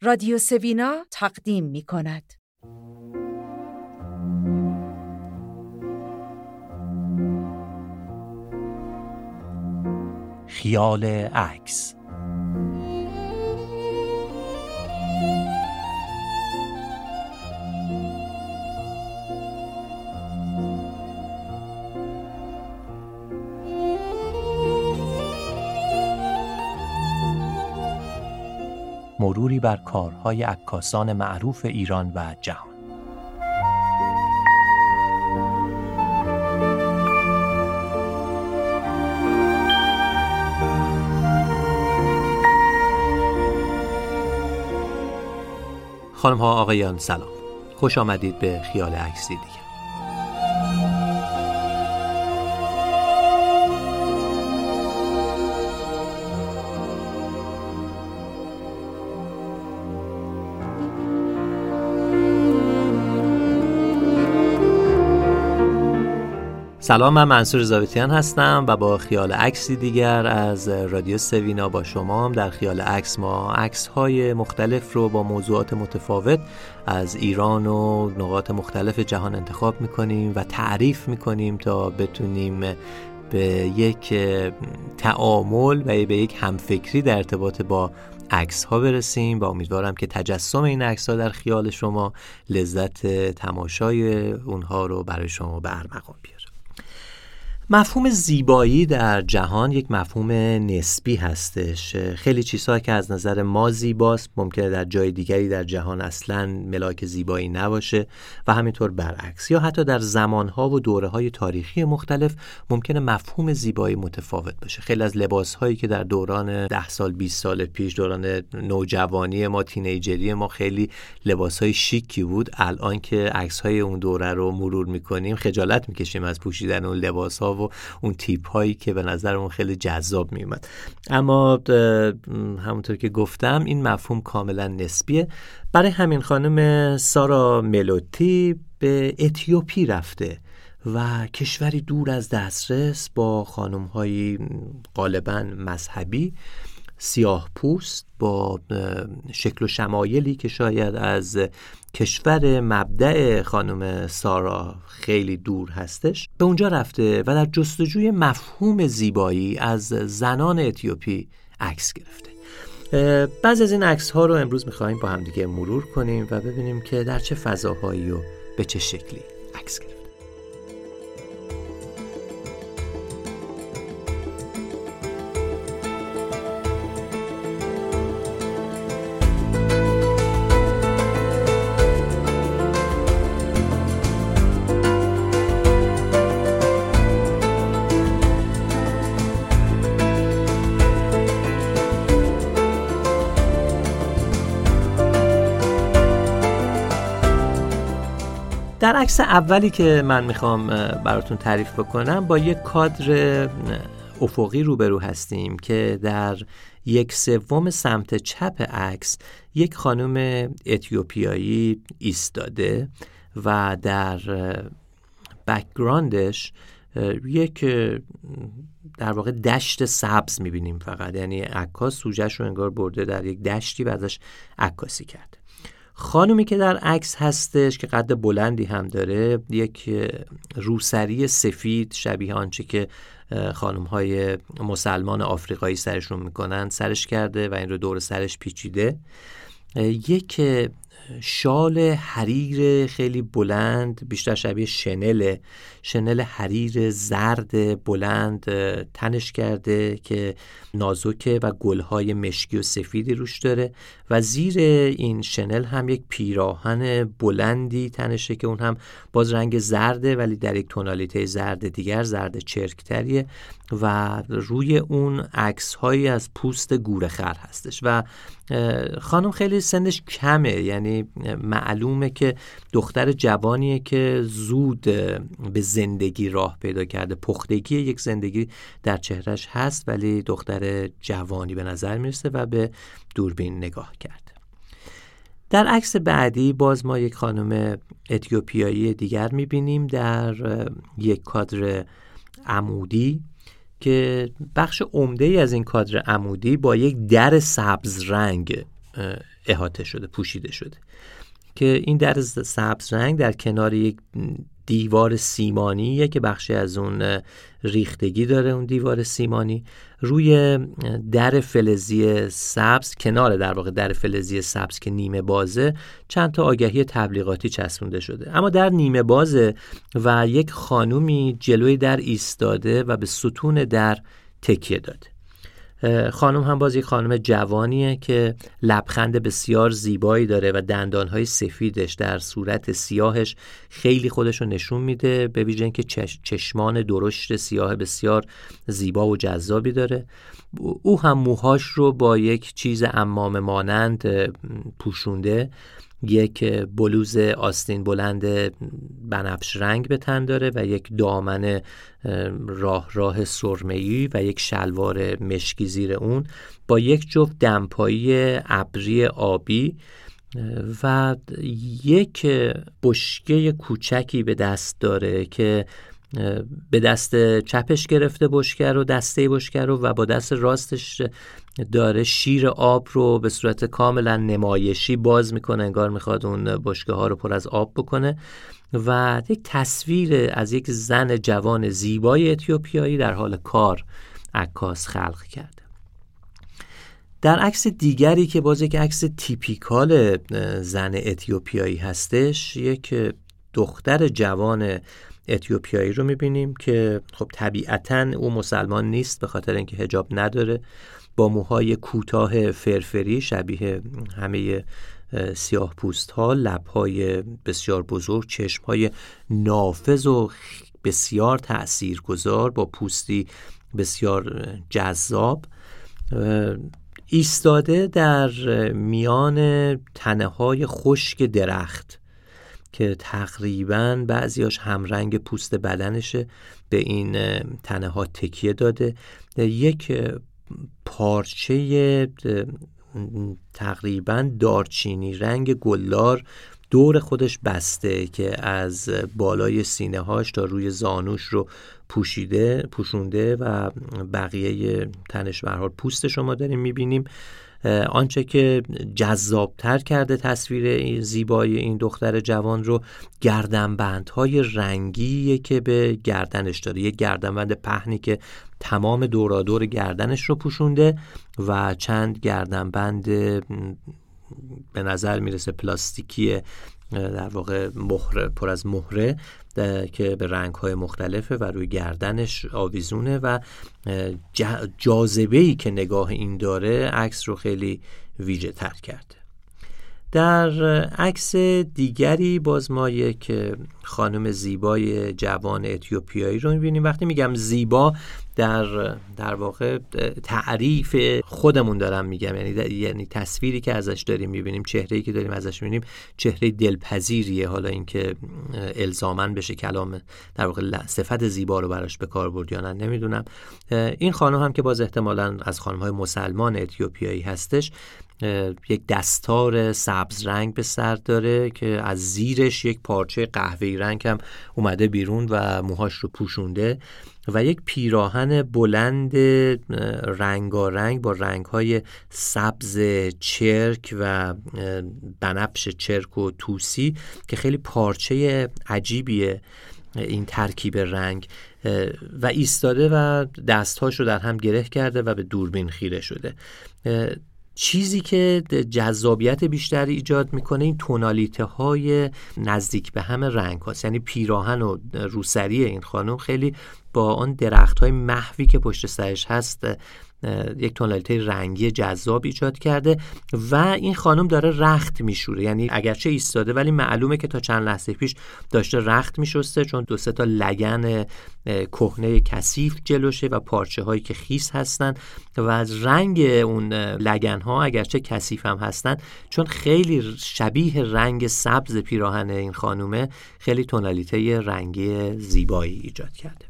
رادیو سوینا تقدیم می کند. خیال عکس. مروری بر کارهای عکاسان معروف ایران و جهان. خانم ها آقایان سلام، خوش آمدید به خیال عکسی دیگر. سلام، من منصور ضابطیان هستم و با خیال عکسی دیگر از رادیو سوینا با شما. در خیال عکس ما عکس‌های مختلف رو با موضوعات متفاوت از ایران و نقاط مختلف جهان انتخاب می‌کنیم و تعریف می‌کنیم تا بتونیم به یک تعامل و به یک همفکری در ارتباط با عکس‌ها برسیم و امیدوارم که تجسم این عکس‌ها در خیال شما لذت تماشای اونها رو برای شما به ارمغان بیاره. مفهوم زیبایی در جهان یک مفهوم نسبی هستش. خیلی چیزها که از نظر ما زیباست ممکنه در جای دیگری در جهان اصلاً ملاک زیبایی نباشه و همینطور برعکس، یا حتی در زمانها و دوره‌های تاریخی مختلف ممکنه مفهوم زیبایی متفاوت باشه. خیلی از لباس‌هایی که در دوران 10 سال 20 سال پیش، دوران نوجوانی ما، تینیجری ما، خیلی لباس‌های شیکی بود، الان که عکس‌های اون دوره رو مرور می‌کنیم خجالت می‌کشیم از پوشیدن اون لباس‌ها و اون تیپ هایی که به نظرمون خیلی جذاب میومد. اما همونطور که گفتم این مفهوم کاملا نسبیه. برای همین خانم سارا ملوتی به اتیوپی رفته و کشوری دور از دسترس با خانم های غالبا مذهبی، سیاه پوست، با شکل و شمایلی که شاید از کشور مبدأ خانم سارا خیلی دور هستش، به اونجا رفته و در جستجوی مفهوم زیبایی از زنان اتیوپی عکس گرفته. بعضی از این عکس ها رو امروز می‌خوایم با هم دیگه مرور کنیم و ببینیم که در چه فضاهایی و به چه شکلی عکس گرفته. در عکس اولی که من میخوام براتون تعریف بکنم با یک کادر افقی روبرو هستیم که در 1/3 سمت چپ عکس یک خانم اتیوپیایی ایستاده و در بک‌گراندش یک در واقع دشت سبز میبینیم فقط، یعنی عکاس سوژه‌ش رو انگار برده در یک دشتی و ازش عکاسی کرده. خانومی که در عکس هستش که قد بلندی هم داره، یک روسری سفید شبیه آنچه که خانم‌های مسلمان آفریقایی سرشون میکنن سرش کرده و این رو دور سرش پیچیده. یک شال حریر خیلی بلند، بیشتر شبیه شنل حریر زرد بلند تنش کرده که نازکه و گلهای مشکی و سفیدی روش داره و زیر این شنل هم یک پیراهن بلندی تنشه که اون هم باز رنگ زرده ولی در یک تونالیته زرد دیگر، زرد چرکتریه و روی اون عکس‌هایی از پوست گورخر هستش و خانم خیلی سنش کمه، یعنی معلومه که دختر جوانیه که زود به زندگی راه پیدا کرده، پختگی یک زندگی در چهرش هست ولی دختر جوانی به نظر میرسه و به دوربین نگاه کرده. در عکس بعدی باز ما یک خانم اتیوپیایی دیگر میبینیم در یک کادر عمودی که بخش عمده از این کادر عمودی با یک در سبز رنگ احاطه شده، پوشیده شده، که این در سبز رنگ در کنار یک دیوار سیمانیه که بخشی از اون ریختگی داره. اون دیوار سیمانی روی در فلزی سبز، کنار در واقع در فلزی سبز که نیمه بازه، چند تا آگهی تبلیغاتی چسبونده شده. اما در نیمه بازه و یک خانومی جلوی در ایستاده و به ستون در تکیه داده. خانم هم باز یک خانم جوانیه که لبخند بسیار زیبایی داره و دندانهای سفیدش در صورت سیاهش خیلی خودشو نشون میده، به ویژه اینکه چشمان درشت سیاه بسیار زیبا و جذابی داره. او هم موهاش رو با یک چیز عمامه مانند پوشونده، یک بلوز آستین بلند بنفش رنگ به تن داره و یک دامن راه سرمه‌ای و یک شلوار مشکی زیر اون با یک جفت دمپایی ابری آبی و یک بشکه کوچکی به دست داره که به دست چپش گرفته بشکه رو، دسته بشکه رو، و با دست راستش داره شیر آب رو به صورت کاملا نمایشی باز میکنه، انگار میخواد اون بشکه ها رو پر از آب بکنه و یک تصویر از یک زن جوان زیبای اتیوپیایی در حال کار عکاس خلق کرده. در عکس دیگری که باز یک عکس تیپیکال زن اتیوپیایی هستش، یک دختر جوان اتیوپیایی رو میبینیم که خب طبیعتاً او مسلمان نیست به خاطر اینکه حجاب نداره، با موهای کوتاه فرفری شبیه همه سیاه پوست ها، لبهای بسیار بزرگ، چشمهای نافذ و بسیار تأثیرگذار با پوستی بسیار جذاب، ایستاده در میان تنه‌های خشک درخت که تقریباً بعضیاش همرنگ پوست بدنشه. به این تنه ها تکیه داده، یک پارچه تقریباً دارچینی رنگ گلدار دور خودش بسته که از بالای سینه هاش تا روی زانوش رو پوشونده و بقیه تنش به هر حال پوستش رو ما داریم میبینیم. آنچه که جذابتر کرده تصویر زیبای این دختر جوان رو گردنبندهای رنگیه که به گردنش داره، یک گردنبند پهنی که تمام دورادور گردنش رو پوشونده و چند گردنبند به نظر میرسه پلاستیکی در واقع مهره، پر از مهره که به رنگ‌های مختلفه و روی گردنش آویزونه و جاذبه‌ای که نگاه این داره عکس رو خیلی ویژه تر کرده. در عکس دیگری باز ما یک خانم زیبای جوان اتیوپیایی رو می‌بینیم. وقتی میگم زیبا در واقع تعریف خودمون دارم میگم، یعنی تصویری که ازش داریم می‌بینیم، چهره‌ای که داریم ازش می‌بینیم چهره دلپذیریه. حالا اینکه الزاماً بشه کلام در واقع صفت زیبا رو براش به کار برد یا نه نمیدونم. این خانم هم که باز احتمالاً از خانم‌های مسلمان اتیوپیایی هستش، یک دستار سبز رنگ به سر داره که از زیرش یک پارچه قهوه‌ای رنگ هم اومده بیرون و موهاش رو پوشونده و یک پیراهن بلند رنگارنگ با رنگ‌های سبز چرک و بنفش چرک و توسی که خیلی پارچه عجیبیه این ترکیب رنگ، و ایستاده و دستهاش رو در هم گره کرده و به دوربین خیره شده. چیزی که جذابیت بیشتری ایجاد میکنه این تونالیته های نزدیک به هم رنگ هاست، یعنی پیراهن و روسری این خانم خیلی با آن درخت های محوی که پشت سرش هست یک تونالیته رنگی جذاب ایجاد کرده و این خانم داره رخت میشوره، یعنی اگرچه ایستاده ولی معلومه که تا چند لحظه پیش داشته رخت میشسته، چون 2-3 تا لگن کهنه کثیف جلوشه و پارچه هایی که خیس هستن و از رنگ اون لگن ها اگرچه کثیف هم هستن، چون خیلی شبیه رنگ سبز پیراهن این خانومه، خیلی تونالیته رنگی زیبایی ایجاد کرده.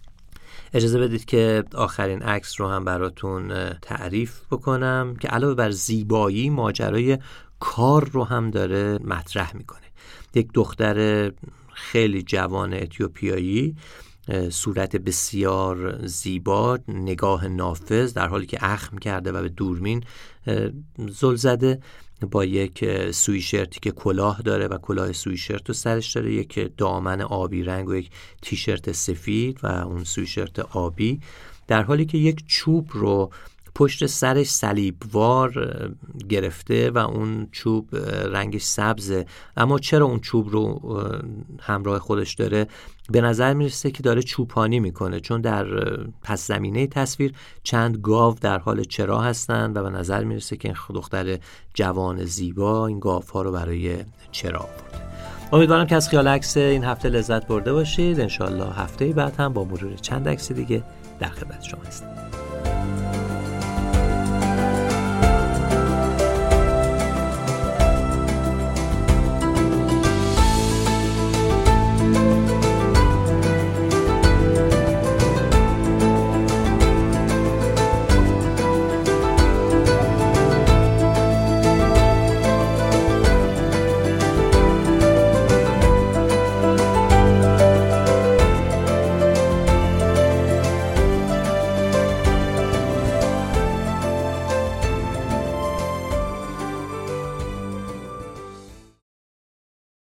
اجازه بدید که آخرین عکس رو هم براتون تعریف بکنم که علاوه بر زیبایی ماجرای کار رو هم داره مطرح میکنه. یک دختر خیلی جوان اتیوپیایی، صورت بسیار زیبا، نگاه نافذ، در حالی که اخم کرده و به دوربین زل زده با یک سویشرتی که کلاه داره و کلاه سویشرت رو سرش داره، یک دامن آبی رنگ و یک تیشرت سفید و اون سویشرت آبی، در حالی که یک چوب رو پشت سرش صلیبوار گرفته و اون چوب رنگش سبزه. اما چرا اون چوب رو همراه خودش داره؟ به نظر میرسه که داره چوپانی میکنه، چون در پس زمینه تصویر چند گاو در حال چرا هستن و به نظر میرسه که این دختر جوان زیبا این گاوها رو برای چرا آورده. امیدوارم که از خیال عکس این هفته لذت برده باشید. انشالله هفته بعد هم با مرور چند عکس دیگه در خدمت شما هستیم.